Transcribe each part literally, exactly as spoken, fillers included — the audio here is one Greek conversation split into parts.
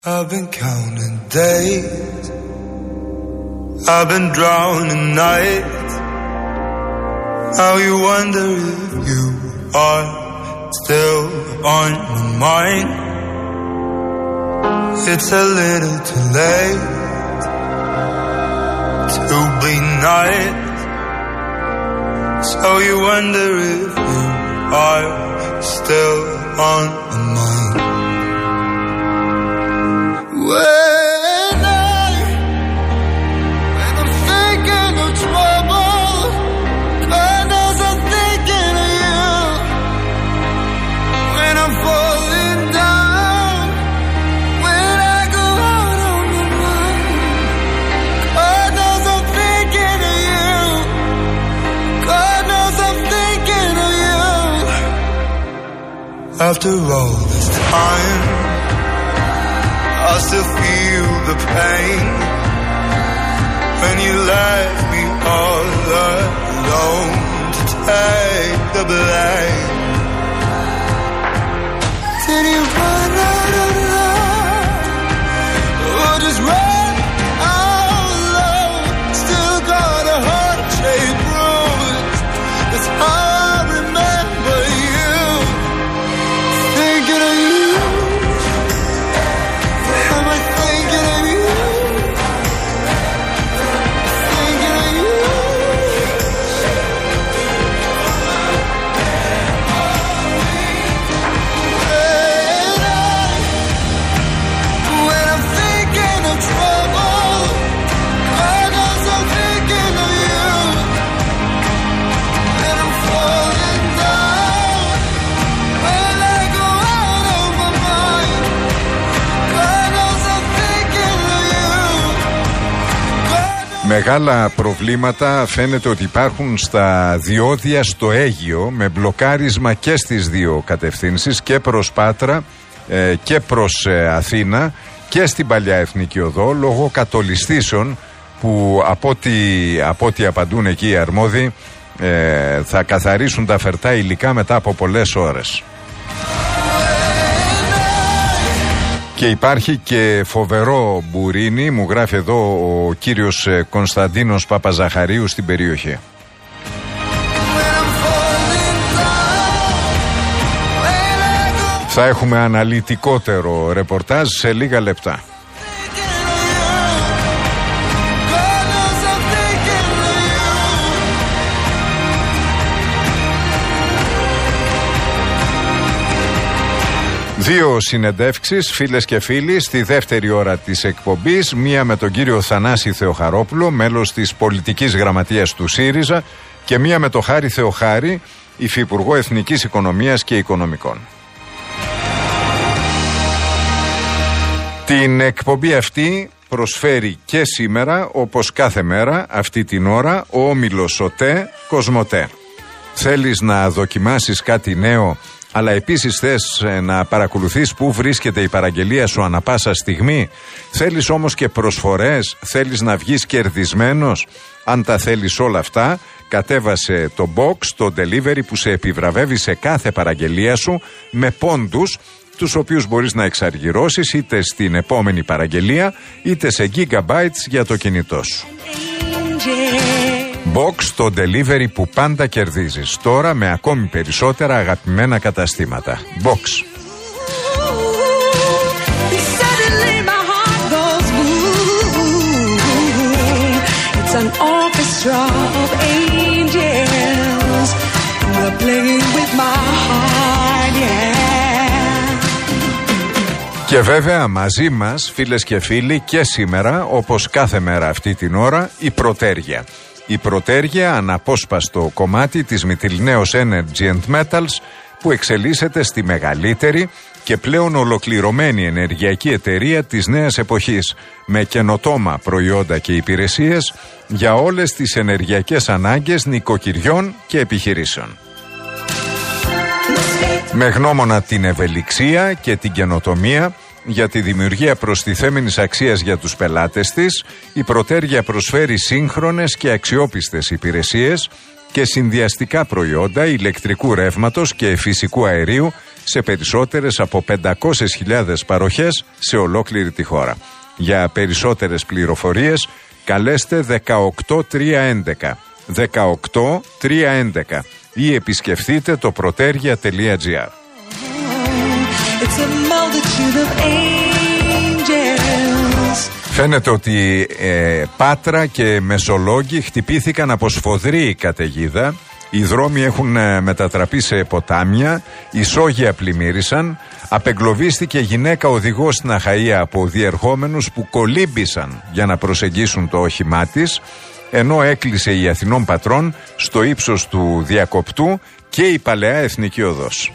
I've been counting days, I've been drowning nights. How you wonder if you are still on my mind. It's a little too late to be nice. So you wonder if you are still on my mind. When I, when I'm thinking of trouble, God knows I'm thinking of you. When I'm falling down, when I go out on my mind, God knows I'm thinking of you. God knows I'm thinking of you. After all this time, I still feel the pain when you left me all alone to take the blame. Did you run out of love or just run out of love? Still got a heart-shaped bruise. That's how I remember you. Thinking of you. Μεγάλα προβλήματα φαίνεται ότι υπάρχουν στα διόδια στο Αίγυο, με μπλοκάρισμα και στις δύο κατευθύνσεις, και προς Πάτρα ε, και προς ε, Αθήνα και στην Παλιά Εθνική Οδό, λόγω κατολιστήσεων που από ό,τι, από ό,τι απαντούν εκεί οι αρμόδιοι ε, θα καθαρίσουν τα φερτά υλικά μετά από πολλές ώρες. Και υπάρχει και φοβερό μπουρίνι, μου γράφει εδώ ο κύριος Κωνσταντίνος Παπαζαχαρίου, στην περιοχή. Θα έχουμε αναλυτικότερο ρεπορτάζ σε λίγα λεπτά. Δύο συνεντεύξεις, φίλες και φίλοι, στη δεύτερη ώρα της εκπομπής. Μία με τον κύριο Θανάση Θεοχαρόπουλο, μέλος της πολιτικής γραμματείας του ΣΥΡΙΖΑ, και μία με τον Χάρη Θεοχάρη, υφυπουργό Εθνικής Οικονομίας και Οικονομικών. Την εκπομπή αυτή προσφέρει και σήμερα, όπως κάθε μέρα, αυτή την ώρα, ο όμιλος ΟΤΕ Κοσμοτέ. Θέλεις να δοκιμάσεις κάτι νέο, αλλά επίσης θες να παρακολουθείς πού βρίσκεται η παραγγελία σου ανα πάσα στιγμή? Θέλεις όμως και προσφορές? Θέλεις να βγεις κερδισμένος? Αν τα θέλεις όλα αυτά, κατέβασε το box, το delivery που σε επιβραβεύει σε κάθε παραγγελία σου με πόντους, τους οποίους μπορείς να εξαργυρώσεις είτε στην επόμενη παραγγελία είτε σε gigabytes για το κινητό σου. Box, το delivery που πάντα κερδίζεις. Τώρα με ακόμη περισσότερα αγαπημένα καταστήματα. Box. Και βέβαια μαζί μας, φίλες και φίλοι, και σήμερα, όπως κάθε μέρα αυτή την ώρα, η Πρωτέργεια. Η Πρωτέργεια, αναπόσπαστο κομμάτι της Mytilineos Energy and Metals, που εξελίσσεται στη μεγαλύτερη και πλέον ολοκληρωμένη ενεργειακή εταιρεία της νέας εποχής, με καινοτόμα προϊόντα και υπηρεσίες για όλες τις ενεργειακές ανάγκες νοικοκυριών και επιχειρήσεων. Με γνώμονα την ευελιξία και την καινοτομία για τη δημιουργία προστιθέμενης αξίας για τους πελάτες της, η Πρωτέργεια προσφέρει σύγχρονες και αξιόπιστες υπηρεσίες και συνδυαστικά προϊόντα ηλεκτρικού ρεύματος και φυσικού αερίου σε περισσότερες από πεντακόσιες χιλιάδες παροχές σε ολόκληρη τη χώρα. Για περισσότερες πληροφορίες καλέστε δεκαοκτώ τριακόσια έντεκα δεκαοκτώ τριακόσια έντεκα ή επισκεφτείτε το protergia τελεία gr. Φαίνεται ότι ε, Πάτρα και Μεσολόγγι χτυπήθηκαν από σφοδρή καταιγίδα. Οι δρόμοι έχουν ε, μετατραπεί σε ποτάμια, ισόγεια πλημμύρισαν, απεγκλωβίστηκε γυναίκα οδηγός στην Αχαΐα από διερχόμενους που κολύμπησαν για να προσεγγίσουν το όχημά της, ενώ έκλεισε η Αθηνών Πατρών στο ύψος του Διακοπτού και η Παλαιά Εθνική Οδός.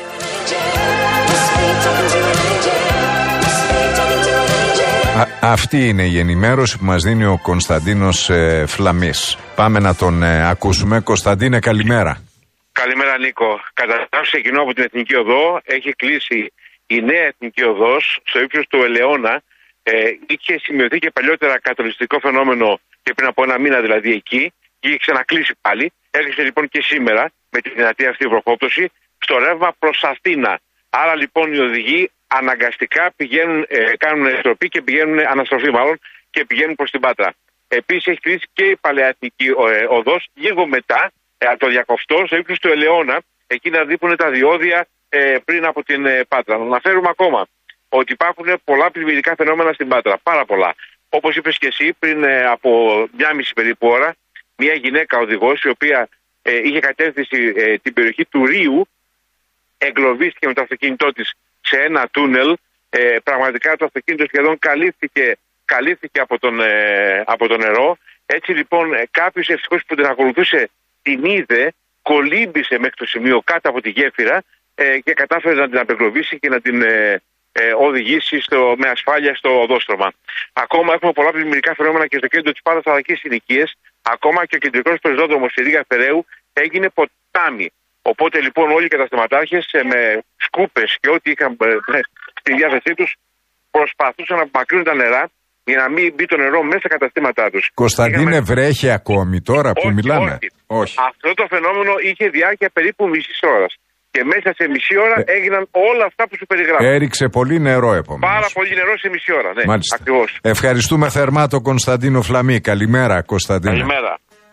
Α, αυτή είναι η ενημέρωση που μας δίνει ο Κωνσταντίνος ε, Φλαμής. Πάμε να τον ε, ακούσουμε. Κωνσταντίνε, καλημέρα. Καλημέρα, Νίκο. Καταρχάς, ξεκινώ από την Εθνική Οδό. Έχει κλείσει η νέα Εθνική Οδός στο ύψος του Ελαιώνα. Ε, είχε σημειωθεί και παλιότερα κατολιστικό φαινόμενο και πριν από ένα μήνα δηλαδή εκεί. Και είχε ξανακλείσει πάλι. Έκλεισε λοιπόν και σήμερα με τη δυνατή αυτή βροχόπτωση στο ρεύμα προς Αθήνα. Άρα λοιπόν οι οδηγοί αναγκαστικά πηγαίνουν, ε, κάνουν στροφή και πηγαίνουν, αναστροφή μάλλον, και πηγαίνουν προς την Πάτρα. Επίσης έχει κλείσει και η Παλαιά Εθνική ε, Οδός λίγο μετά ε, το Διακοφτό, στο ύψος του Ελαιώνα, εκεί να δίπουν τα διόδια ε, πριν από την ε, Πάτρα. Να αναφέρουμε ακόμα ότι υπάρχουν πολλά πλημμυρικά φαινόμενα στην Πάτρα. Πάρα πολλά. Όπως είπες και εσύ, πριν ε, από μια μισή περίπου ώρα, μια γυναίκα οδηγός, η οποία ε, είχε κατεύθυνση ε, την περιοχή του Ρίου, εγκλωβίστηκε με το αυτοκίνητό της σε ένα τούνελ. Ε, πραγματικά το αυτοκίνητο σχεδόν καλύφθηκε, καλύφθηκε από, τον, ε, από το νερό. Έτσι λοιπόν ε, κάποιος ευτυχώς που την ακολουθούσε την είδε, κολύμπησε μέχρι το σημείο κάτω από τη γέφυρα ε, και κατάφερε να την απεγκλωβίσει και να την ε, ε, οδηγήσει στο, με ασφάλεια στο οδόστρωμα. Ακόμα έχουμε πολλά πλημμυρικά φαινόμενα και στο κέντρο της Πάτρας αλλά και στις συνοικίες. Ακόμα και ο κεντρικός πεζόδρομος στη Ρήγα Φεραίου έγινε ποτάμι. Οπότε λοιπόν όλοι οι καταστηματάρχες με σκούπες και ό,τι είχαν στη διάθεσή τους προσπαθούσαν να απομακρύνουν τα νερά για να μην μπει το νερό μέσα στα καταστήματά τους. Κωνσταντίνε, Είχαμε... βρέχει ακόμη τώρα που όχι, μιλάμε? Όχι. όχι. Αυτό το φαινόμενο είχε διάρκεια περίπου μισή ώρα. Και μέσα σε μισή ώρα ε... έγιναν όλα αυτά που σου περιγράφω. Έριξε πολύ νερό επομένως. Πάρα πολύ νερό σε μισή ώρα, ναι. Μάλιστα. Ακριβώς. Ευχαριστούμε θερμά τον Κωνσταντίνο Φλαμή. Καλημέρα, Κωνσταντίνε. Καλημέρα.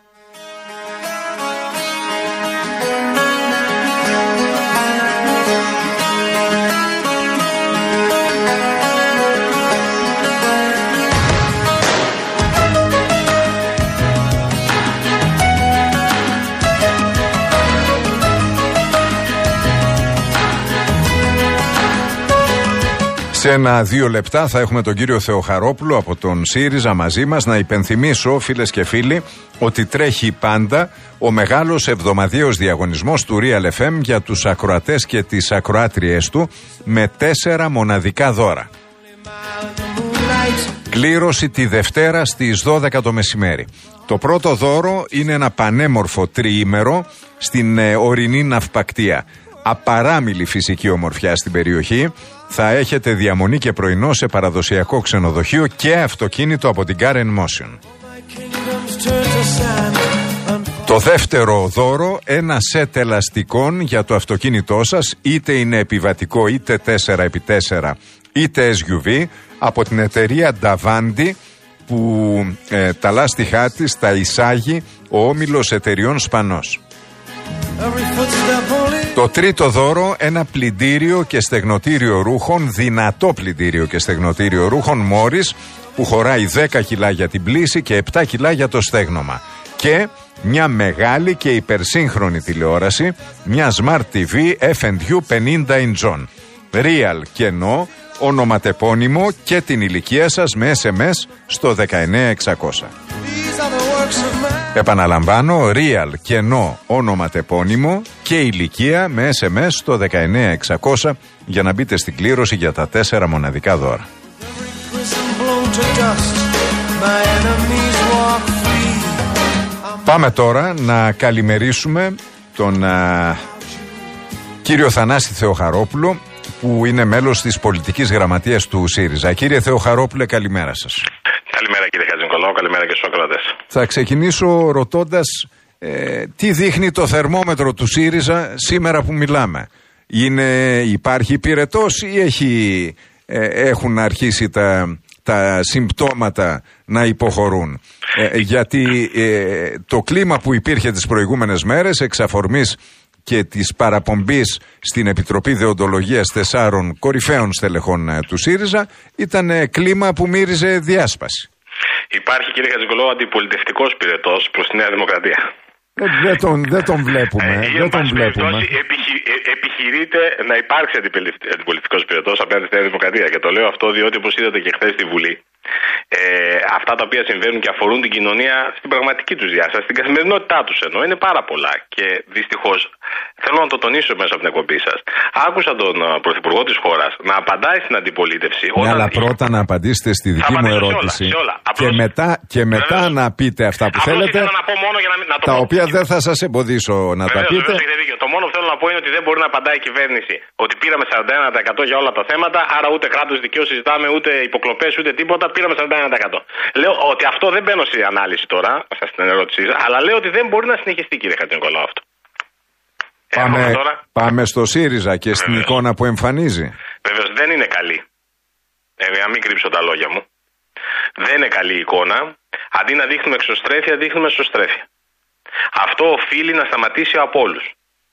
Σε ένα-δύο λεπτά θα έχουμε τον κύριο Θεοχαρόπουλο από τον ΣΥΡΙΖΑ μαζί μας. Να υπενθυμίσω, φίλες και φίλοι, ότι τρέχει πάντα ο μεγάλος εβδομαδιαίος διαγωνισμός του Real εφ εμ για τους ακροατές και τις ακροάτριές του με τέσσερα μοναδικά δώρα. Κλήρωση τη Δευτέρα στις δώδεκα το μεσημέρι. Το πρώτο δώρο είναι ένα πανέμορφο τριήμερο στην ε, ορεινή ναυπακτία. Απαράμιλη φυσική ομορφιά στην περιοχή. Θα έχετε διαμονή και πρωινό σε παραδοσιακό ξενοδοχείο και αυτοκίνητο από την Car and Motion. Το δεύτερο δώρο, ένα σετ ελαστικών για το αυτοκίνητό σας, είτε είναι επιβατικό είτε τέσσερα επί τέσσερα είτε ες γιου βι, από την εταιρεία Davanti, που ε, τα λάστιχά της τα εισάγει ο όμιλος εταιριών Σπανός. Το τρίτο δώρο, ένα πλυντήριο και στεγνοτήριο ρούχων, δυνατό πλυντήριο και στεγνοτήριο ρούχων Morris, που χωράει δέκα κιλά για την πλύση και επτά κιλά για το στέγνομα. Και μια μεγάλη και υπερσύγχρονη τηλεόραση, μια Smart τι βι εφ εντ γιου πενήντα ιντσών. Real κενό, ονοματεπώνυμο και την ηλικία σας με ες εμ ες στο δεκαεννέα εξακόσια. Επαναλαμβάνω, Real κενό, ονοματεπώνυμο και ηλικία με ες εμ ες στο δεκαεννέα εξακόσια για να μπείτε στην κλήρωση για τα τέσσερα μοναδικά δώρα. Πάμε τώρα να καλημερίσουμε τον α, κύριο Θανάση Θεοχαρόπουλο, που είναι μέλος της πολιτικής γραμματείας του ΣΥΡΙΖΑ. Κύριε Θεοχαρόπουλε, καλημέρα σας. Καλημέρα κύριε Χατζηνικολάου, καλημέρα και στους ακροατές. Θα ξεκινήσω ρωτώντας ε, τι δείχνει το θερμόμετρο του ΣΥΡΙΖΑ σήμερα που μιλάμε. Είναι, υπάρχει πυρετός ή έχει, ε, έχουν αρχίσει τα, τα συμπτώματα να υποχωρούν. Ε, γιατί ε, το κλίμα που υπήρχε τις προηγούμενες μέρες εξ αφορμής και της παραπομπής στην Επιτροπή Δεοντολογίας τεσσάρων κορυφαίων στελεχών ε, του ΣΥΡΙΖΑ ήταν ε, κλίμα που μύριζε διάσπαση. Υπάρχει, κύριε Χατζηνικολάου, αντιπολιτευτικός πυρετός προς τη Νέα Δημοκρατία. Ε, δεν, τον, δεν τον βλέπουμε. Ε, δεν τον βλέπουμε. Επιχει, ε, επιχειρείται να υπάρξει αντιπολιτευτικός πυρετός απέναντι στη Νέα Δημοκρατία. Και το λέω αυτό διότι, όπως είδατε και χθες στη Βουλή, ε, αυτά τα οποία συμβαίνουν και αφορούν την κοινωνία στην πραγματική τους διάσταση, στην καθημερινότητά τους εννοώ, είναι πάρα πολλά. Και δυστυχώς, θέλω να το τονίσω μέσα από την εκπομπή σας, άκουσα τον Πρωθυπουργό της χώρας να απαντάει στην αντιπολίτευση. Ναι, αλλά πρώτα να απαντήσετε στη δική μου ερώτηση. Σε όλα, σε όλα. Και μετά, και μετά να πείτε αυτά που απλώς θέλετε, να πω μόνο για να, να το τα πω. οποία δεν θα σας εμποδίσω να βεβαίως, τα πείτε. Βεβαίως, το μόνο που θέλω να πω είναι ότι δεν μπορεί να απαντάει η κυβέρνηση ότι πήραμε σαράντα ένα τοις εκατό για όλα τα θέματα, άρα ούτε κράτος δικαίου συζητάμε, ούτε υποκλοπές, ούτε τίποτα, πήραμε σαράντα ένα τοις εκατό. Λέω ότι αυτό δεν μπαίνω σε ανάλυση τώρα, στην ερώτησή σας, αλλά λέω ότι δεν μπορεί να συνεχιστεί, κύριε Χατζηνικολάου, αυτό. Πάμε, πάμε στο ΣΥΡΙΖΑ και στην Βεβαίως. εικόνα που εμφανίζει. Βεβαίως δεν είναι καλή. Ε, να μην κρύψω τα λόγια μου. Δεν είναι καλή η εικόνα. Αντί να δείχνουμε εξωστρέφεια, δείχνουμε εσωστρέφεια. Αυτό οφείλει να σταματήσει από όλους.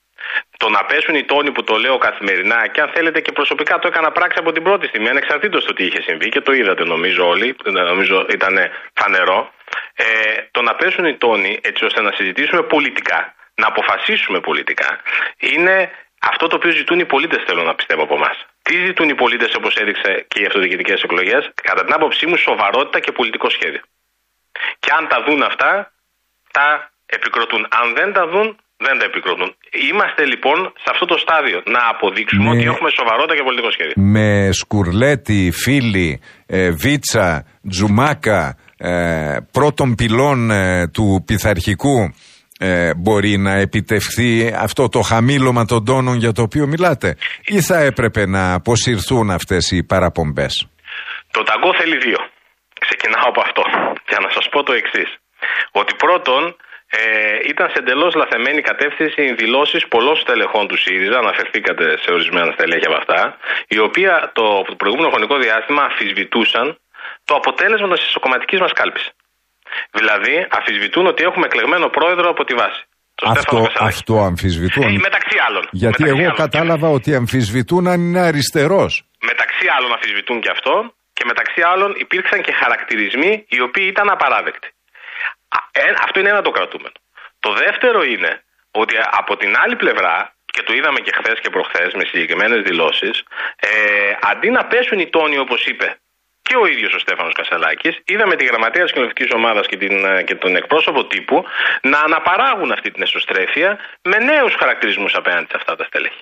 Το να πέσουν οι τόνοι που το λέω καθημερινά, και αν θέλετε και προσωπικά το έκανα πράξη από την πρώτη στιγμή, ανεξαρτήτως του τι είχε συμβεί και το είδατε νομίζω όλοι, νομίζω ήταν φανερό. Ε, το να πέσουν οι τόνοι έτσι ώστε να συζητήσουμε πολιτικά, να αποφασίσουμε πολιτικά, είναι αυτό το οποίο ζητούν οι πολίτες, θέλω να πιστεύω από εμάς. Τι ζητούν οι πολίτες, όπως έδειξε και οι αυτοδιοικητικές εκλογές? Κατά την άποψή μου, σοβαρότητα και πολιτικό σχέδιο. Και αν τα δουν αυτά, τα επικροτούν. Αν δεν τα δουν, δεν τα επικροτούν. Είμαστε λοιπόν σε αυτό το στάδιο να αποδείξουμε με, ότι έχουμε σοβαρότητα και πολιτικό σχέδιο. Με Σκουρλέτη, Φίλη, ε, Βίτσα, Τζουμάκα, ε, πρώτων πυλών ε, του πειθαρχικού, ε, μπορεί να επιτευχθεί αυτό το χαμήλωμα των τόνων για το οποίο μιλάτε, ή θα έπρεπε να αποσυρθούν αυτές οι παραπομπές? Το ταγκό θέλει δύο. Ξεκινάω από αυτό για να σας πω το εξής. Ότι πρώτον, Ε, ήταν σε εντελώς λαθεμένη κατεύθυνση οι δηλώσεις πολλών στελεχών του ΣΥΡΙΖΑ, αναφερθήκατε σε ορισμένα στελέχη από αυτά, οι οποίοι το προηγούμενο χρονικό διάστημα αμφισβητούσαν το αποτέλεσμα της ισοκομματικής μας κάλπης. Δηλαδή, αμφισβητούν ότι έχουμε εκλεγμένο πρόεδρο από τη βάση. Αυτό, αυτό αμφισβητούν. Ε, μεταξύ άλλων. Γιατί μεταξύ εγώ άλλων. κατάλαβα ότι αμφισβητούν αν είναι αριστερός. Μεταξύ άλλων αμφισβητούν και αυτό, και μεταξύ άλλων υπήρξαν και χαρακτηρισμοί οι οποίοι ήταν απαράδεκτοι. Ε, αυτό είναι ένα το κρατούμενο. Το δεύτερο είναι ότι από την άλλη πλευρά, και το είδαμε και χθες και προχθές με συγκεκριμένες δηλώσεις, ε, αντί να πέσουν οι τόνοι όπως είπε και ο ίδιος ο Στέφανος Κασσαλάκης, είδαμε τη γραμματεία της κοινοβουλευτικής ομάδας και, την, και τον εκπρόσωπο τύπου να αναπαράγουν αυτή την εσωστρέφεια με νέους χαρακτηρισμούς απέναντι σε αυτά τα στελέχη.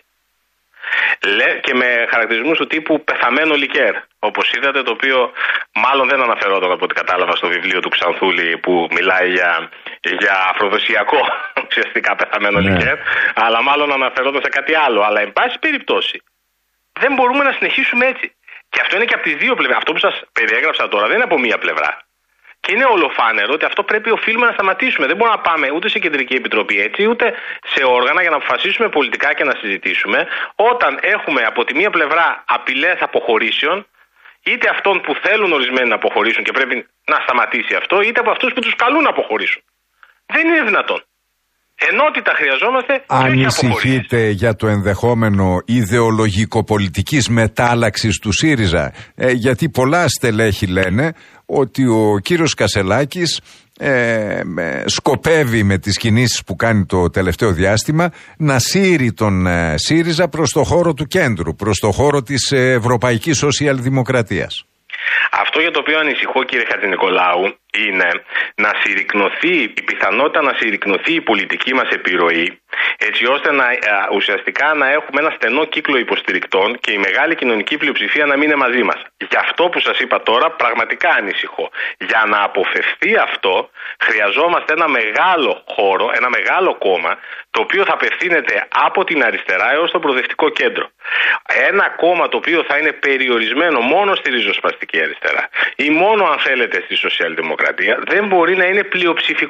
Λέ, και με χαρακτηρισμούς του τύπου πεθαμένο λικέρ, όπως είδατε, το οποίο μάλλον δεν αναφερόταν από ό,τι κατάλαβα στο βιβλίο του Ξανθούλη που μιλάει για, για αφροδοσιακό ουσιαστικά πεθαμένο ναι. λικέρ, αλλά μάλλον αναφερόταν σε κάτι άλλο. Αλλά εν πάση περιπτώσει δεν μπορούμε να συνεχίσουμε έτσι. Και αυτό είναι και από τις δύο πλευρές. Αυτό που σας περιέγραψα τώρα δεν είναι από μία πλευρά. Και είναι ολοφάνερο ότι αυτό πρέπει οφείλουμε να σταματήσουμε. Δεν μπορούμε να πάμε ούτε σε κεντρική επιτροπή έτσι, ούτε σε όργανα για να αποφασίσουμε πολιτικά και να συζητήσουμε, όταν έχουμε από τη μία πλευρά απειλές αποχωρήσεων, είτε αυτών που θέλουν ορισμένοι να αποχωρήσουν και πρέπει να σταματήσει αυτό, είτε από αυτούς που τους καλούν να αποχωρήσουν. Δεν είναι δυνατόν. Ενότητα χρειαζόμαστε. Ανησυχείτε για το ενδεχόμενο ιδεολογικο-πολιτικής μετάλλαξης του ΣΥΡΙΖΑ? Ε, γιατί πολλά στελέχη λένε ότι ο κύριος Κασσελάκης ε, σκοπεύει με τις κινήσεις που κάνει το τελευταίο διάστημα να σύρει τον ε, ΣΥΡΙΖΑ προς το χώρο του κέντρου, προς το χώρο της ε, ευρωπαϊκής σοσιαλδημοκρατίας. Αυτό για το οποίο ανησυχώ, κύριε Χατζηνικολάου, είναι να συρρικνωθεί, η πιθανότητα να συρρικνωθεί η πολιτική μας επιρροή, έτσι ώστε να, ουσιαστικά να έχουμε ένα στενό κύκλο υποστηρικτών και η μεγάλη κοινωνική πλειοψηφία να μην είναι μαζί μας. Γι' αυτό που σας είπα τώρα πραγματικά ανησυχώ. Για να αποφευθεί αυτό χρειαζόμαστε ένα μεγάλο χώρο, ένα μεγάλο κόμμα, το οποίο θα απευθύνεται από την αριστερά έως το προοδευτικό κέντρο. Ένα κόμμα το οποίο θα είναι περιορισμένο μόνο στη ριζοσπαστική αριστερά ή μόνο αν θέλετε στη σοσιαλδημοκρατία δεν μπορεί να είναι πλειοψηφικό.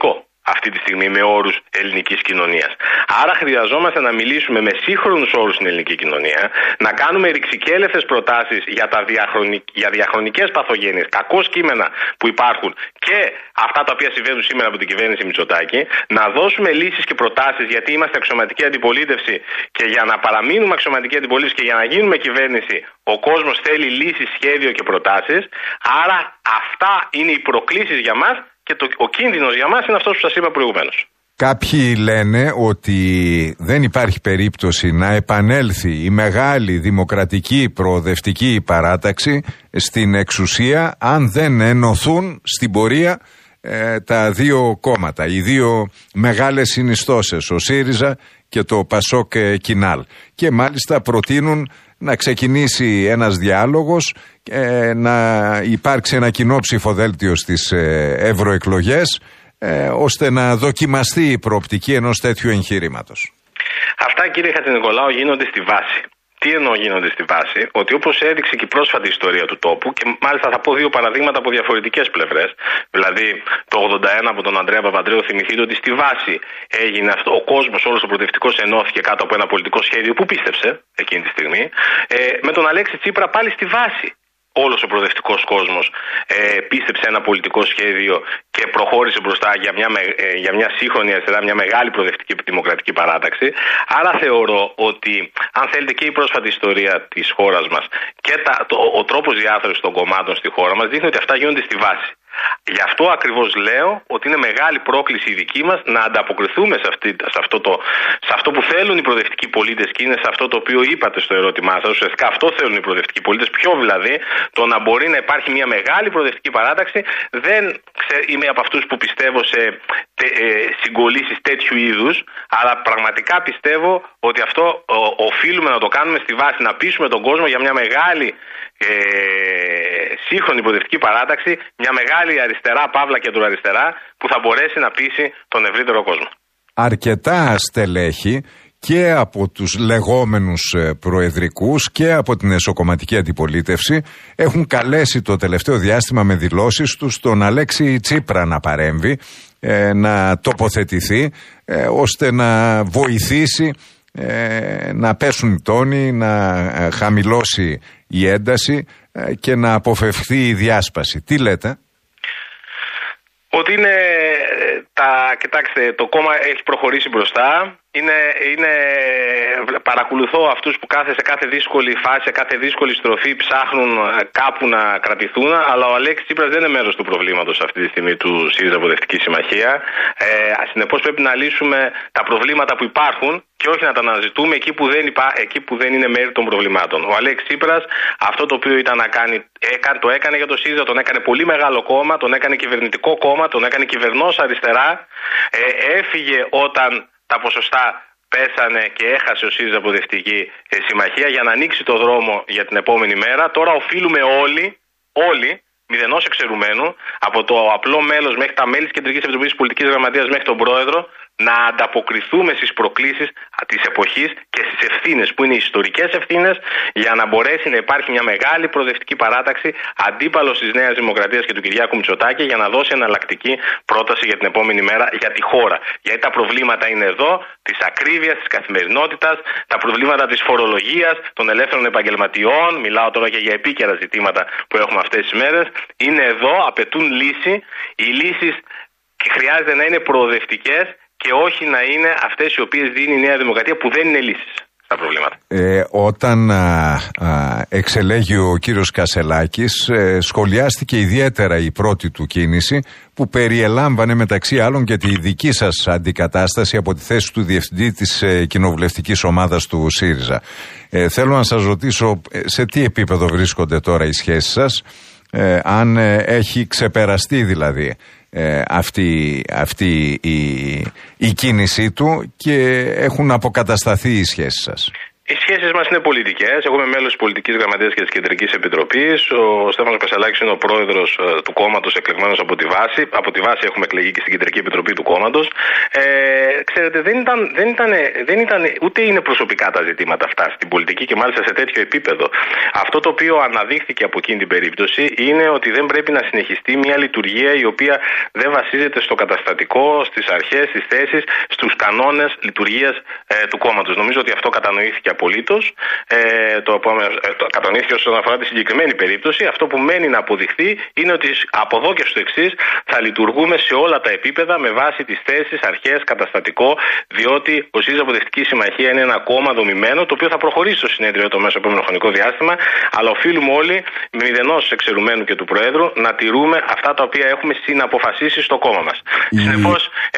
αυτή τη στιγμή με όρους ελληνικής κοινωνίας. Άρα χρειαζόμαστε να μιλήσουμε με σύγχρονους όρους στην ελληνική κοινωνία, να κάνουμε ρηξικέλευτες προτάσεις για, τα διαχρονικ... για διαχρονικές παθογένειες, κακώς κείμενα που υπάρχουν και αυτά τα οποία συμβαίνουν σήμερα από την κυβέρνηση Μητσοτάκη, να δώσουμε λύσεις και προτάσεις γιατί είμαστε αξιωματική αντιπολίτευση και για να παραμείνουμε αξιωματική αντιπολίτευση και για να γίνουμε κυβέρνηση ο κόσμος θέλει λύσεις, σχέδιο και προτάσεις. Άρα αυτά είναι οι προκλήσεις για μας. Και το, ο κίνδυνος για μας είναι αυτός που σας είπα προηγουμένως. Κάποιοι λένε ότι δεν υπάρχει περίπτωση να επανέλθει η μεγάλη δημοκρατική προοδευτική παράταξη στην εξουσία αν δεν ενωθούν στην πορεία ε, τα δύο κόμματα, οι δύο μεγάλες συνιστώσεις, ο ΣΥΡΙΖΑ και το ΠΑΣΟΚ Κινάλ. Και μάλιστα προτείνουν να ξεκινήσει ένας διάλογος, ε, να υπάρξει ένα κοινό ψηφοδέλτιο στις ε, ευρωεκλογές, ε, ώστε να δοκιμαστεί η προοπτική ενός τέτοιου εγχειρήματος. Αυτά, κύριε Χατζηνικολάου, γίνονται στη βάση. Τι εννοώ γίνονται στη βάση? Ότι όπως έδειξε και η πρόσφατη ιστορία του τόπου, και μάλιστα θα πω δύο παραδείγματα από διαφορετικές πλευρές. Δηλαδή το ογδόντα ένα από τον Ανδρέα Παπανδρέου, θυμηθείτε ότι στη βάση έγινε αυτό. Ο κόσμος, όλος ο προοδευτικός ενώθηκε κάτω από ένα πολιτικό σχέδιο που πίστεψε εκείνη τη στιγμή. Ε, με τον Αλέξη Τσίπρα πάλι στη βάση. Όλος ο προοδευτικός κόσμος ε, πίστεψε ένα πολιτικό σχέδιο και προχώρησε μπροστά για μια, ε, για μια σύγχρονη αριστερά, μια μεγάλη προοδευτική δημοκρατική παράταξη. Άρα θεωρώ ότι, αν θέλετε, και η πρόσφατη ιστορία της χώρας μας και τα, το, ο τρόπος διάθεσης των κομμάτων στη χώρα μας δείχνει ότι αυτά γίνονται στη βάση. Γι' αυτό ακριβώς λέω ότι είναι μεγάλη πρόκληση η δική μας να ανταποκριθούμε σε, αυτή, σε, αυτό το, σε αυτό που θέλουν οι προοδευτικοί πολίτες, και είναι σε αυτό το οποίο είπατε στο ερώτημά σας. Ουσιαστικά αυτό θέλουν οι προοδευτικοί πολίτες. Ποιο δηλαδή? Το να μπορεί να υπάρχει μια μεγάλη προοδευτική παράταξη. Δεν ξέ, είμαι από αυτούς που πιστεύω σε τε, ε, συγκολήσεις τέτοιου είδους, αλλά πραγματικά πιστεύω ότι αυτό ο, οφείλουμε να το κάνουμε στη βάση, να πείσουμε τον κόσμο για μια μεγάλη ε, σύγχρονη προοδευτική παράταξη, μια μεγάλη αριστερά, παύλα κεντροαριστερά, που θα μπορέσει να πείσει τον ευρύτερο κόσμο. Αρκετά στελέχη και από τους λεγόμενους προεδρικούς και από την εσωκομματική αντιπολίτευση έχουν καλέσει το τελευταίο διάστημα με δηλώσεις τους τον Αλέξη Τσίπρα να παρέμβει, ε, να τοποθετηθεί, ε, ώστε να βοηθήσει ε, να πέσουν οι τόνοι, να χαμηλώσει η ένταση ε, και να αποφευχθεί η διάσπαση. Τι λέτε? Ότι είναι τα, κοιτάξτε, το κόμμα έχει προχωρήσει μπροστά. Είναι, είναι, παρακολουθώ αυτούς που κάθε, σε κάθε δύσκολη φάση, σε κάθε δύσκολη στροφή ψάχνουν κάπου να κρατηθούν, αλλά ο Αλέξης Τσίπρας δεν είναι μέρος του προβλήματος αυτή τη στιγμή του ΣΥΡΙΖΑ Προοδευτική Συμμαχία. Ε, συνεπώς πρέπει να λύσουμε τα προβλήματα που υπάρχουν και όχι να τα αναζητούμε εκεί που δεν, υπά, εκεί που δεν είναι μέρη των προβλημάτων. Ο Αλέξης Τσίπρας αυτό το οποίο ήταν να κάνει, έκανε, το έκανε για το ΣΥΡΙΖΑ, τον έκανε πολύ μεγάλο κόμμα, τον έκανε κυβερνητικό κόμμα, τον έκανε κυβερνός αριστερά. Ε, έφυγε όταν τα ποσοστά πέσανε και έχασε ο ΣΥΡΙΖΑ Προοδευτική Συμμαχία για να ανοίξει το δρόμο για την επόμενη μέρα. Τώρα οφείλουμε όλοι, όλοι, μηδενός εξαιρουμένου, από το απλό μέλος μέχρι τα μέλη της Κεντρικής Επιτροπής Πολιτικής Γραμματείας μέχρι τον Πρόεδρο, να ανταποκριθούμε στις προκλήσεις της εποχής και στις ευθύνες που είναι οι ιστορικές ευθύνες, για να μπορέσει να υπάρχει μια μεγάλη προοδευτική παράταξη αντίπαλος της Νέας Δημοκρατίας και του Κυριάκου Μητσοτάκη, για να δώσει εναλλακτική πρόταση για την επόμενη μέρα για τη χώρα. Γιατί τα προβλήματα είναι εδώ, της ακρίβειας, της καθημερινότητας, τα προβλήματα της φορολογίας, των ελεύθερων επαγγελματιών, μιλάω τώρα και για επίκαιρα ζητήματα που έχουμε αυτές τις μέρες, είναι εδώ, απαιτούν λύση. Οι λύσεις χρειάζεται να είναι προοδευτικές και όχι να είναι αυτές οι οποίες δίνει η Νέα Δημοκρατία, που δεν είναι λύσεις στα προβλήματα. Ε, όταν α, α, εξελέγει ο κύριος Κασελάκης, ε, σχολιάστηκε ιδιαίτερα η πρώτη του κίνηση, που περιελάμβανε μεταξύ άλλων και τη δική σας αντικατάσταση από τη θέση του διευθυντή της ε, κοινοβουλευτικής ομάδας του ΣΥΡΙΖΑ. Ε, θέλω να σας ρωτήσω σε τι επίπεδο βρίσκονται τώρα οι σχέσεις σας, ε, αν ε, έχει ξεπεραστεί δηλαδή Ε, αυτή, αυτή η, η κίνησή του και έχουν αποκατασταθεί οι σχέσεις σας. Οι σχέσεις μας είναι πολιτικές. Εγώ είμαι μέλος της Πολιτικής Γραμματείας και της Κεντρικής Επιτροπής. Ο Στέφανος Κασσαλάκης είναι ο πρόεδρος ε, του κόμματος, εκλεγμένος από τη βάση. Από τη βάση έχουμε εκλεγεί και στην Κεντρική Επιτροπή του κόμματος. Ε, ξέρετε, δεν ήταν, δεν, ήταν, δεν ήταν ούτε είναι προσωπικά τα ζητήματα αυτά στην πολιτική και μάλιστα σε τέτοιο επίπεδο. Αυτό το οποίο αναδείχθηκε από εκείνη την περίπτωση είναι ότι δεν πρέπει να συνεχιστεί μια λειτουργία η οποία δεν βασίζεται στο καταστατικό, στις αρχές, στις θέσεις, στους κανόνες λειτουργίας ε, του κόμματος. Νομίζω ότι αυτό κατανοήθηκε απολύτως. Ε, το, το κατανοήθηκε όσον αφορά τη συγκεκριμένη περίπτωση. Αυτό που μένει να αποδειχθεί είναι ότι από εδώ και στο εξής θα λειτουργούμε σε όλα τα επίπεδα με βάση τις θέσεις, αρχές, καταστατικό, διότι ο ΣΥΡΙΖΑ Προοδευτική Συμμαχία είναι ένα κόμμα δομημένο το οποίο θα προχωρήσει στο συνέδριο το μέσο επόμενο χρονικό διάστημα, αλλά οφείλουμε όλοι, με μηδενός εξαιρουμένου και του Προέδρου, να τηρούμε αυτά τα οποία έχουμε συναποφασίσει στο κόμμα μας. Mm. Συνεπώς, ε,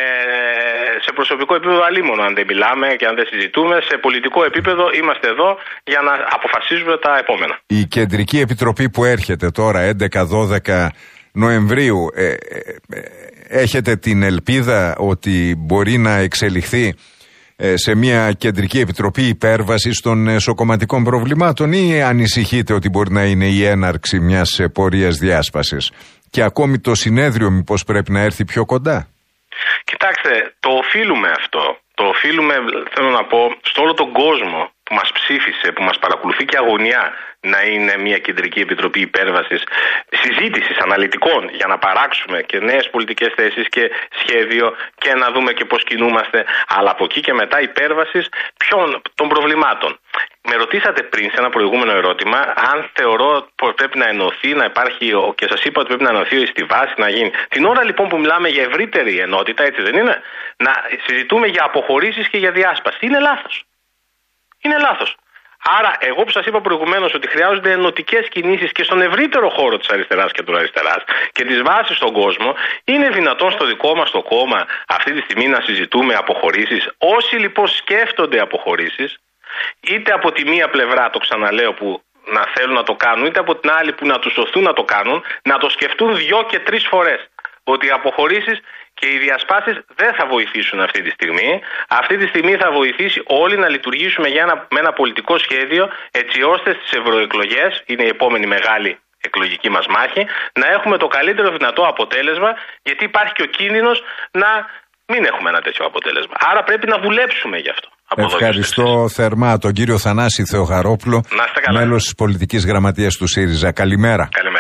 σε προσωπικό επίπεδο αλίμονο αν δεν μιλάμε και αν δεν συζητούμε, σε πολιτικό επίπεδο είμαστε εδώ για να αποφασίζουμε τα επόμενα. Η Κεντρική Επιτροπή που έρχεται τώρα έντεκα δώδεκα Νοεμβρίου, ε, ε, ε, έχετε την ελπίδα ότι μπορεί να εξελιχθεί ε, σε μια Κεντρική Επιτροπή υπέρβασης των εσωκομματικών προβλημάτων, ή ανησυχείτε ότι μπορεί να είναι η έναρξη μιας πορείας διάσπασης και ακόμη το συνέδριο μήπως πρέπει να έρθει πιο κοντά? Κοιτάξτε, το οφείλουμε αυτό. Το οφείλουμε, θέλω να πω, στο όλο τον κόσμο που μας ψήφισε, που μας παρακολουθεί και αγωνιά να είναι μια Κεντρική Επιτροπή υπέρβασης, συζήτησης αναλυτικών για να παράξουμε και νέες πολιτικές θέσεις και σχέδιο και να δούμε και πώς κινούμαστε, αλλά από εκεί και μετά υπέρβασης ποιων των προβλημάτων. Με ρωτήσατε πριν σε ένα προηγούμενο ερώτημα αν θεωρώ πως πρέπει να ενωθεί, να υπάρχει, και σας είπα ότι πρέπει να ενωθεί στη βάση, να γίνει. Την ώρα λοιπόν που μιλάμε για ευρύτερη ενότητα, έτσι δεν είναι, να συζητούμε για αποχωρήσεις και για διάσπαση. Είναι λάθος. Είναι λάθος. Άρα, εγώ που σας είπα προηγουμένως ότι χρειάζονται ενωτικές κινήσεις και στον ευρύτερο χώρο της αριστεράς και του αριστεράς και της βάσης στον κόσμο, είναι δυνατόν στο δικό μας το κόμμα αυτή τη στιγμή να συζητούμε αποχωρήσεις? Όσοι λοιπόν σκέφτονται αποχωρήσεις, είτε από τη μία πλευρά, το ξαναλέω, που να θέλουν να το κάνουν, είτε από την άλλη που να τους σωθούν να το κάνουν, να το σκεφτούν δυο και τρεις φορές. Ότι οι αποχωρήσεις και οι διασπάσεις δεν θα βοηθήσουν αυτή τη στιγμή. Αυτή τη στιγμή θα βοηθήσει όλοι να λειτουργήσουμε για ένα, με ένα πολιτικό σχέδιο, έτσι ώστε στις ευρωεκλογές, είναι η επόμενη μεγάλη εκλογική μας μάχη, να έχουμε το καλύτερο δυνατό αποτέλεσμα, γιατί υπάρχει και ο κίνδυνος να μην έχουμε ένα τέτοιο αποτέλεσμα. Άρα πρέπει να δουλέψουμε γι' αυτό. Ευχαριστώ θερμά τον κύριο Θανάση Θεοχαρόπουλο, μέλος της Πολιτικής Γραμματείας του ΣΥΡΙΖΑ. Καλημέρα. Καλημέρα.